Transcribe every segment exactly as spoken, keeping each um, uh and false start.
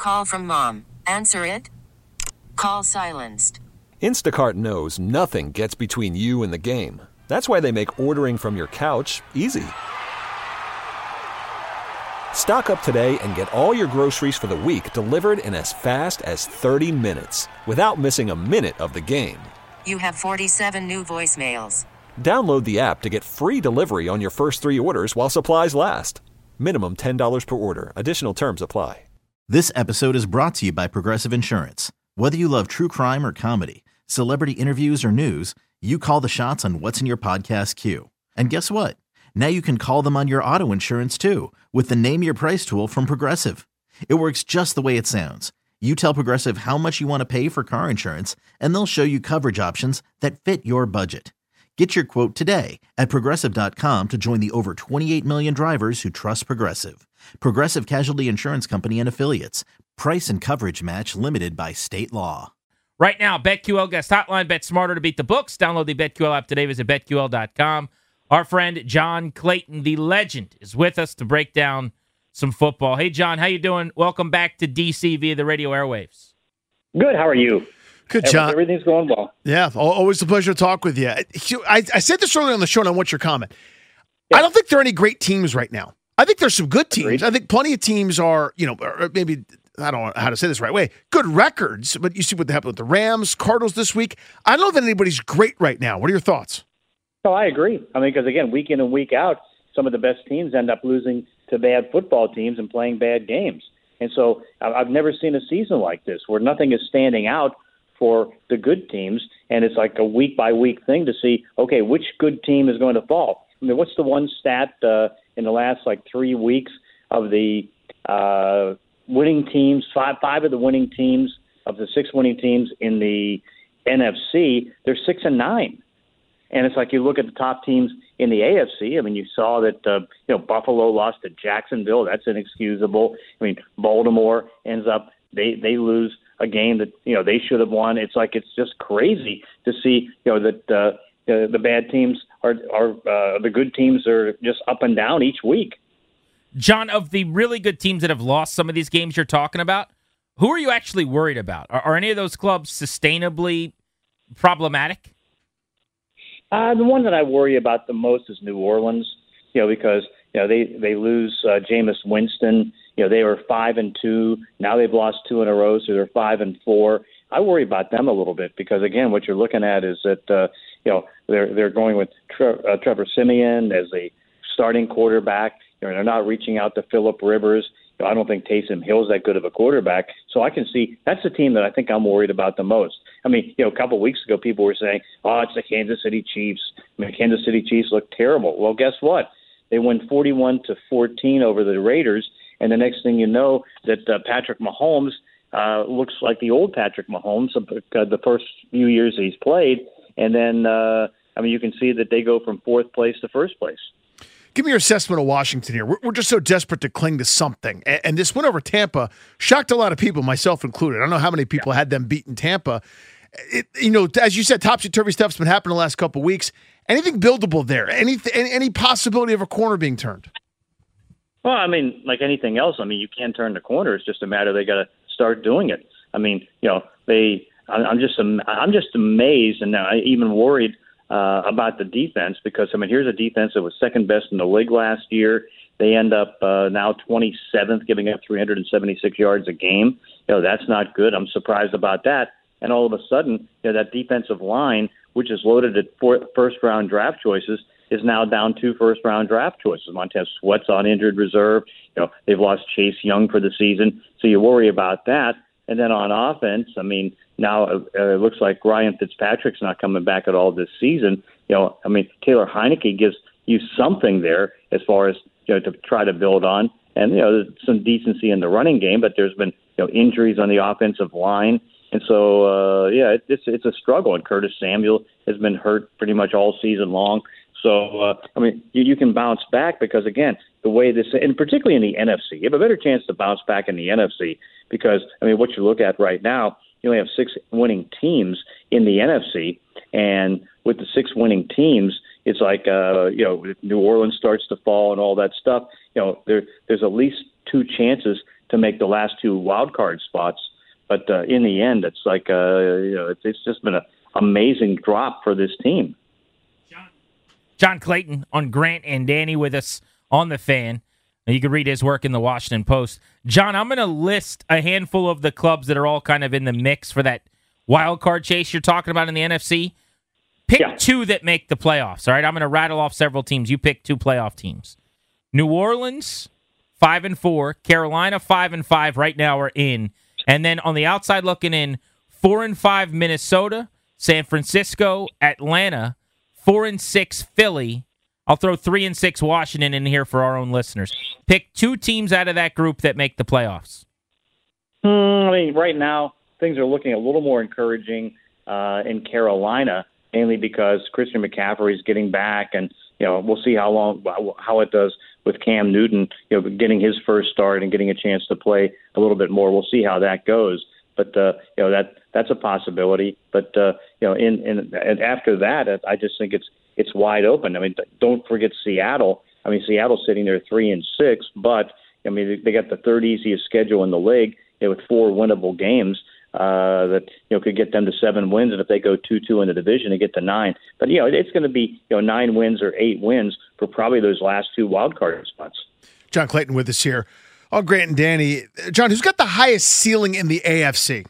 Call from mom. Answer it. Call silenced. Instacart knows nothing gets between you and the game. That's why they make ordering from your couch easy. Stock up today and get all your groceries for the week delivered in as fast as thirty minutes without missing a minute of the game. You have forty-seven new voicemails. Download the app to get free delivery on your first three orders while supplies last. Minimum ten dollars per order. Additional terms apply. This episode is brought to you by Progressive Insurance. Whether you love true crime or comedy, celebrity interviews or news, you call the shots on what's in your podcast queue. And guess what? Now you can call them on your auto insurance too with the Name Your Price tool from Progressive. It works just the way it sounds. You tell Progressive how much you want to pay for car insurance, and they'll show you coverage options that fit your budget. Get your quote today at Progressive dot com to join the over twenty-eight million drivers who trust Progressive. Progressive Casualty Insurance Company and Affiliates. Price and coverage match limited by state law. Right now, BetQL guest hotline. Bet smarter to beat the books. Download the BetQL app today. Visit Bet Q L dot com. Our friend John Clayton, the legend, is with us to break down some football. Hey, John, how you doing? Welcome back to D C via the radio airwaves. Good. How are you? Good, John. Everything's going well. Yeah, always a pleasure to talk with you. I, I said this earlier on the show, and I want your comment. Yeah. I don't think there are any great teams right now. I think there's some good teams. Agreed. I think plenty of teams are, you know, maybe, I don't know how to say this the right way, good records, but you see what happened with the Rams, Cardinals this week. I don't know that anybody's great right now. What are your thoughts? Oh, I agree. I mean, because, again, week in and week out, some of the best teams end up losing to bad football teams and playing bad games. And so I've never seen a season like this where nothing is standing out for the good teams, and it's like a week-by-week thing to see, okay, which good team is going to fall. I mean, what's the one stat uh, in the last, like, three weeks of the uh, winning teams, five, five of the winning teams, of the six winning teams in the N F C, they're six and nine. And it's like you look at the top teams in the A F C. I mean, you saw that, uh, you know, Buffalo lost to Jacksonville. That's inexcusable. I mean, Baltimore ends up, they, they lose a game that, you know, they should have won. It's like it's just crazy to see, you know, that uh, the, the bad teams are, are uh, the good teams are just up and down each week. John, of the really good teams that have lost some of these games you're talking about, who are you actually worried about? Are, are any of those clubs sustainably problematic? Uh, the one that I worry about the most is New Orleans, you know, because, you know, they, they lose uh, Jameis Winston. You know, they were five and two. Now they've lost two in a row, so they're five and four. I worry about them a little bit because, again, what you're looking at is that, uh, you know, they're they're going with Tre- uh, Trevor Siemian as a starting quarterback. You know, they're not reaching out to Phillip Rivers. You know, I don't think Taysom Hill's that good of a quarterback. So I can see that's the team that I think I'm worried about the most. I mean, you know, a couple of weeks ago, people were saying, oh, it's the Kansas City Chiefs. I mean, the Kansas City Chiefs look terrible. Well, guess what? They win forty-one to fourteen over the Raiders. And the next thing you know, that uh, Patrick Mahomes uh, looks like the old Patrick Mahomes uh, the first few years he's played. And then, uh, I mean, you can see that they go from fourth place to first place. Give me your assessment of Washington here. We're, we're just so desperate to cling to something. And, and this win over Tampa shocked a lot of people, myself included. I don't know how many people yeah. had them beaten Tampa. It, you know, as you said, topsy-turvy stuff's been happening the last couple of weeks. Anything buildable there? Any, any, any possibility of a corner being turned? Well, I mean, like anything else, I mean, you can turn the corner. It's just a matter they got to start doing it. I mean, you know, they. I'm just I'm just amazed and I even worried uh, about the defense because I mean, here's a defense that was second best in the league last year. They end up uh, now twenty-seventh, giving up three hundred seventy-six yards a game. You know, that's not good. I'm surprised about that. And all of a sudden, you know, that defensive line, which is loaded at four, first-round draft choices, is now down two first-round draft choices. Montez Sweat's on injured reserve. You know, they've lost Chase Young for the season, so you worry about that. And then on offense, I mean, now uh, it looks like Ryan Fitzpatrick's not coming back at all this season. You know, I mean, Taylor Heineke gives you something there as far as, you know, to try to build on. And, you know, there's some decency in the running game, but there's been, you know, injuries on the offensive line. And so, uh, yeah, it, it's it's a struggle. And Curtis Samuel has been hurt pretty much all season long. So, uh, I mean, you, you can bounce back because, again, the way this, and particularly in the N F C, you have a better chance to bounce back in the N F C because, I mean, what you look at right now, you only have six winning teams in the N F C. And with the six winning teams, it's like, uh, you know, if New Orleans starts to fall and all that stuff, you know, there, there's at least two chances to make the last two wild card spots. But uh, in the end, it's like uh, you know, it's, it's just been an amazing drop for this team. John, John Clayton on Grant and Danny with us on The Fan. You can read his work in the Washington Post. John, I'm going to list a handful of the clubs that are all kind of in the mix for that wild card chase you're talking about in the N F C. Pick yeah. two that make the playoffs, all right? I'm going to rattle off several teams. You pick two playoff teams. New Orleans, five and four. Carolina, five and five right now are in. And then on the outside looking in, four and five Minnesota, San Francisco, Atlanta, four and six Philly. I'll throw three and six Washington in here for our own listeners. Pick two teams out of that group that make the playoffs. Hmm, I mean, right now things are looking a little more encouraging uh, in Carolina, mainly because Christian McCaffrey is getting back, and you know we'll see how long how it does with Cam Newton, you know, getting his first start and getting a chance to play a little bit more. We'll see how that goes. But uh, you know that that's a possibility. But uh, you know, in, in and after that, I just think it's it's wide open. I mean, don't forget Seattle. I mean, Seattle's sitting there three and six, but I mean they got the third easiest schedule in the league, you know, with four winnable games uh, that you know could get them to seven wins, and if they go two two in the division, they get to nine. But you know, it's going to be you know nine wins or eight wins for probably those last two wild card spots. John Clayton with us here. Oh, Grant and Danny. John, who's got the highest ceiling in the A F C?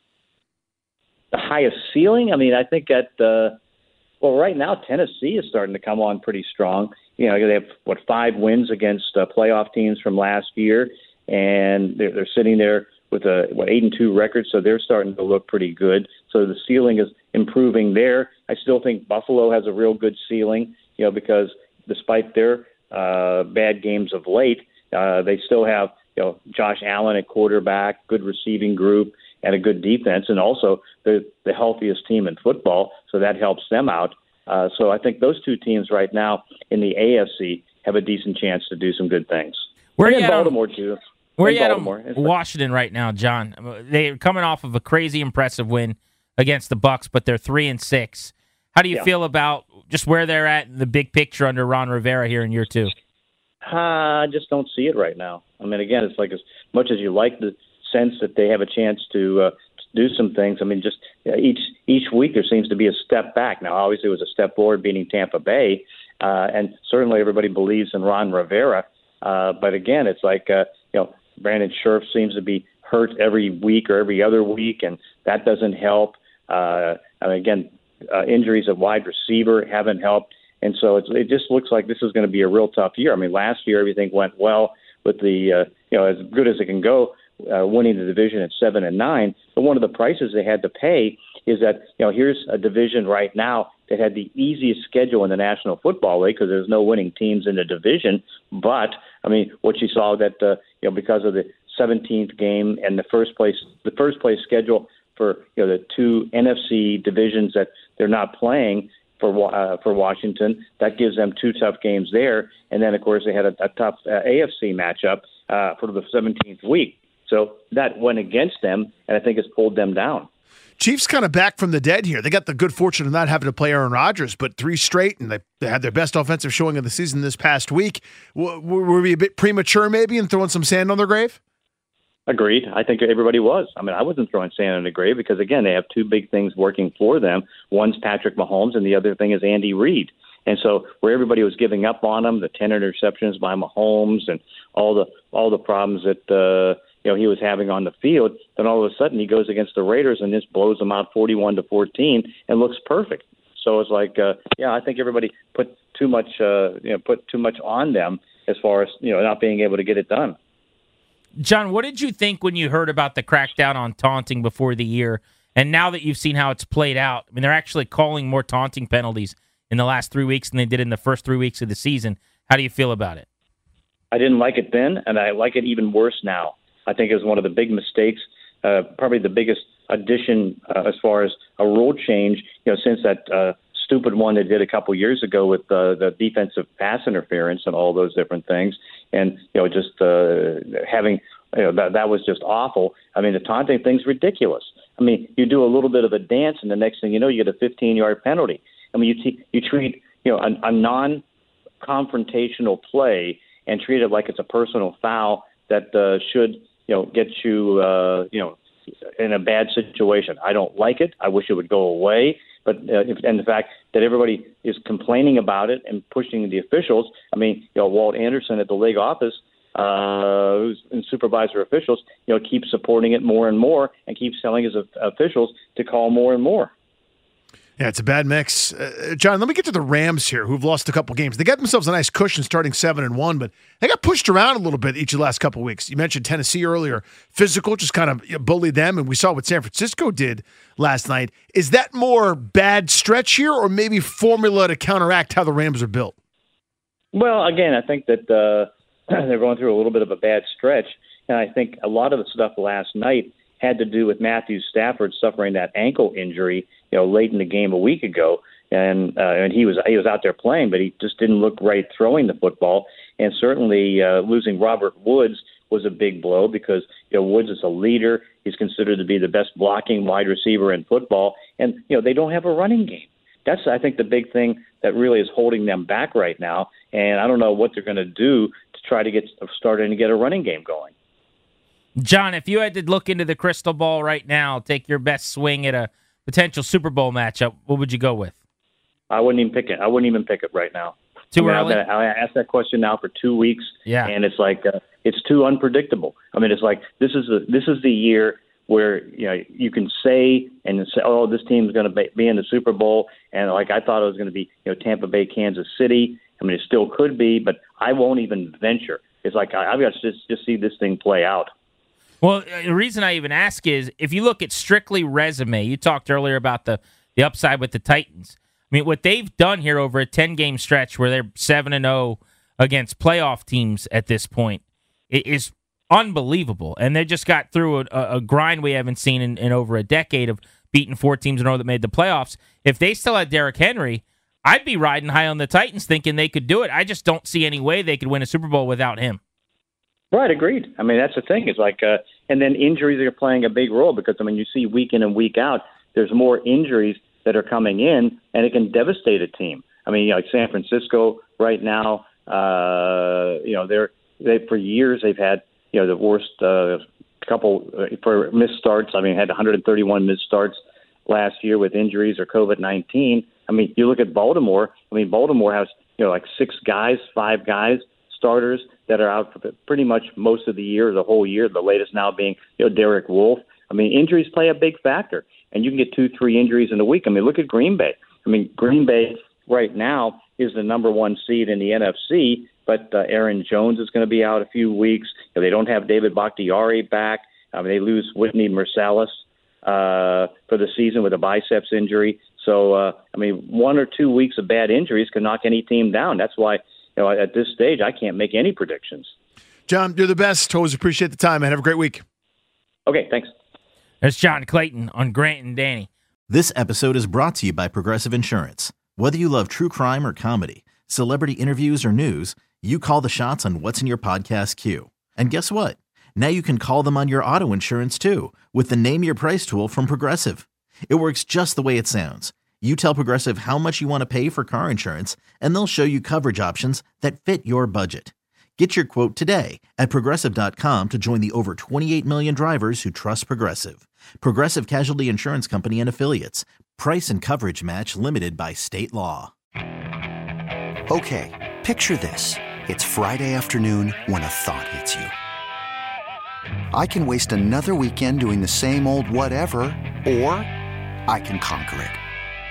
The highest ceiling? I mean, I think at uh, well, right now Tennessee is starting to come on pretty strong. You know, they have what five wins against uh, playoff teams from last year, and they're, they're sitting there with a what eight and two record, so they're starting to look pretty good. So the ceiling is improving there. I still think Buffalo has a real good ceiling, you know, because despite their uh, bad games of late, uh, they still have you know Josh Allen at quarterback, good receiving group, and a good defense, and also they're the healthiest team in football, so that helps them out. Uh, so I think those two teams right now in the A F C have a decent chance to do some good things. Where are you in at Baltimore on, too? Where are in you at Baltimore. on Washington right now, John? They're coming off of a crazy impressive win against the Bucs, but they're three and six. How do you yeah. feel about just where they're at in the big picture under Ron Rivera here in year two? Uh, I just don't see it right now. I mean, again, it's like as much as you like the sense that they have a chance to uh, do some things. I mean, just uh, each each week there seems to be a step back. Now, obviously, it was a step forward beating Tampa Bay, uh, and certainly everybody believes in Ron Rivera. Uh, but again, it's like uh, you know, Brandon Scherf seems to be hurt every week or every other week, and that doesn't help. Uh, and again, uh, injuries at wide receiver haven't helped, and so it's, it just looks like this is going to be a real tough year. I mean, last year everything went well with the uh, you know as good as it can go. Uh, winning the division at seven and nine, but one of the prices they had to pay is that you know here's a division right now that had the easiest schedule in the National Football League because there's no winning teams in the division. But I mean, what you saw that uh, you know because of the seventeenth game and the first place the first place schedule for you know the two N F C divisions that they're not playing for uh, for Washington, that gives them two tough games there, and then of course they had a, a tough uh, A F C matchup uh, for the seventeenth week. So that went against them, and I think it's pulled them down. Chiefs kind of back from the dead here. They got the good fortune of not having to play Aaron Rodgers, but three straight, and they, they had their best offensive showing of the season this past week. W- were we a bit premature maybe in throwing some sand on their grave? Agreed. I think everybody was. I mean, I wasn't throwing sand on the grave because, again, they have two big things working for them. One's Patrick Mahomes, and the other thing is Andy Reid. And so where everybody was giving up on him, the ten interceptions by Mahomes and all the all the problems that uh, you know he was having on the field, then all of a sudden he goes against the Raiders and just blows them out forty-one to fourteen and looks perfect. So it's like, uh, yeah, I think everybody put too much, uh, you know, put too much on them as far as you know not being able to get it done. John, what did you think when you heard about the crackdown on taunting before the year, and now that you've seen how it's played out? I mean, they're actually calling more taunting penalties in the last three weeks than they did in the first three weeks of the season. How do you feel about it? I didn't like it then, and I like it even worse now. I think it was one of the big mistakes, uh, probably the biggest addition uh, as far as a rule change, you know, since that uh, stupid one they did a couple years ago with uh, the defensive pass interference and all those different things. And, you know, just uh, having, you know, that, that was just awful. I mean, the taunting thing's ridiculous. I mean, you do a little bit of a dance, and the next thing you know, you get a fifteen-yard penalty. I mean, you, t- you treat, you know, a, a non-confrontational play and treat it like it's a personal foul that uh, should, you know, get you, uh, you know, in a bad situation. I don't like it. I wish it would go away. But uh, if, and the fact that everybody is complaining about it and pushing the officials. I mean, you know, Walt Anderson at the league office, uh, who's in supervisor officials, you know, keeps supporting it more and more and keeps telling his officials to call more and more. Yeah, it's a bad mix. Uh, John, let me get to the Rams here, who've lost a couple games. They got themselves a nice cushion starting seven and one, but they got pushed around a little bit each of the last couple of weeks. You mentioned Tennessee earlier. Physical just kind of bullied them, and we saw what San Francisco did last night. Is that more bad stretch here, or maybe formula to counteract how the Rams are built? Well, again, I think that uh, they're going through a little bit of a bad stretch, and I think a lot of the stuff last night had to do with Matthew Stafford suffering that ankle injury, you know, late in the game a week ago, and uh, and he was he was out there playing, but he just didn't look right throwing the football. And certainly uh, losing Robert Woods was a big blow because you know Woods is a leader. He's considered to be the best blocking wide receiver in football, and you know they don't have a running game. That's I think the big thing that really is holding them back right now. And I don't know what they're going to do to try to get started and get a running game going. John, if you had to look into the crystal ball right now, take your best swing at a potential Super Bowl matchup, what would you go with? I wouldn't even pick it. I wouldn't even pick it right now. Too I mean, early? I've been, I asked that question now for two weeks, yeah. and it's like uh, it's too unpredictable. I mean, it's like this is the this is the year where you know you can say and say, oh, this team's going to be in the Super Bowl, and like I thought it was going to be, you know, Tampa Bay, Kansas City. I mean, it still could be, but I won't even venture. It's like I, I've got to just just see this thing play out. Well, the reason I even ask is if you look at strictly resume, you talked earlier about the, the upside with the Titans. I mean, what they've done here over a ten-game stretch where they're seven and oh against playoff teams at this point is unbelievable. And they just got through a, a grind we haven't seen in, in over a decade of beating four teams in a row that made the playoffs. If they still had Derrick Henry, I'd be riding high on the Titans thinking they could do it. I just don't see any way they could win a Super Bowl without him. Right, agreed. I mean, that's the thing. It's like, uh, and then injuries are playing a big role because, I mean, you see week in and week out, there's more injuries that are coming in, and it can devastate a team. I mean, you know, like San Francisco right now, uh, you know, they're they for years they've had you know the worst uh, couple uh, for missed starts. I mean, had one hundred thirty-one missed starts last year with injuries or COVID nineteen. I mean, you look at Baltimore. I mean, Baltimore has you know like six guys, five guys. Starters that are out for pretty much most of the year, the whole year, the latest now being, you know, Derek Wolfe. I mean, injuries play a big factor, and you can get two, three injuries in a week. I mean, look at Green Bay. I mean, Green Bay right now is the number one seed in the N F C, but uh, Aaron Jones is going to be out a few weeks. You know, they don't have David Bakhtiari back. I mean, they lose Whitney Mercilus uh, for the season with a biceps injury. So, uh, I mean, one or two weeks of bad injuries can knock any team down. That's why, you know, at this stage, I can't make any predictions. John, you're the best. Always appreciate the time, man. Have a great week. Okay, thanks. That's John Clayton on Grant and Danny. This episode is brought to you by Progressive Insurance. Whether you love true crime or comedy, celebrity interviews or news, you call the shots on what's in your podcast queue. And guess what? Now you can call them on your auto insurance too with the Name Your Price tool from Progressive. It works just the way it sounds. You tell Progressive how much you want to pay for car insurance, and they'll show you coverage options that fit your budget. Get your quote today at Progressive dot com to join the over twenty-eight million drivers who trust Progressive. Progressive Casualty Insurance Company and Affiliates. Price and coverage match limited by state law. Okay, picture this. It's Friday afternoon when a thought hits you. I can waste another weekend doing the same old whatever, or I can conquer it.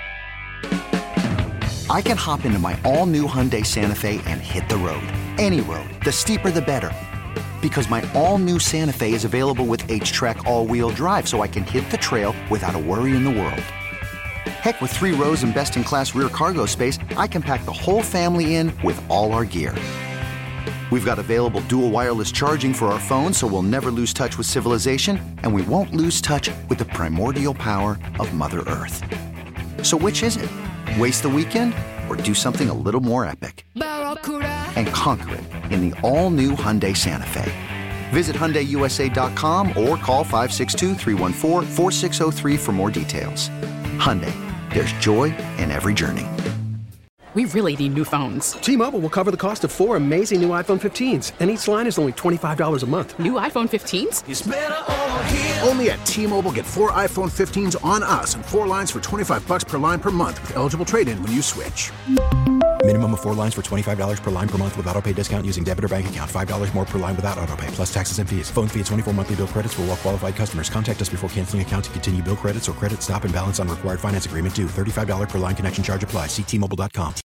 I can hop into my all-new Hyundai Santa Fe and hit the road. Any road. The steeper, the better. Because my all-new Santa Fe is available with H-Track all-wheel drive, so I can hit the trail without a worry in the world. Heck, with three rows and best-in-class rear cargo space, I can pack the whole family in with all our gear. We've got available dual wireless charging for our phones, so we'll never lose touch with civilization, and we won't lose touch with the primordial power of Mother Earth. So which is it? Waste the weekend or do something a little more epic? And conquer it in the all-new Hyundai Santa Fe. Visit Hyundai U S A dot com or call five six two, three one four, four six zero three for more details. Hyundai, there's joy in every journey. we really need new phones. T-Mobile will cover the cost of four amazing new iPhone fifteens, and each line is only twenty-five dollars a month. New iPhone fifteens? It's better over here. Only at T-Mobile, get four iPhone fifteens on us and four lines for twenty-five bucks per line per month with eligible trade-in when you switch. Minimum of four lines for twenty-five dollars per line per month with autopay discount using debit or bank account. five dollars more per line without autopay, plus taxes and fees. Phone fee at twenty-four monthly bill credits for well-qualified customers. Contact us before canceling account to continue bill credits or credit stop and balance on required finance agreement due. thirty-five dollars per line connection charge applies. See T Mobile dot com.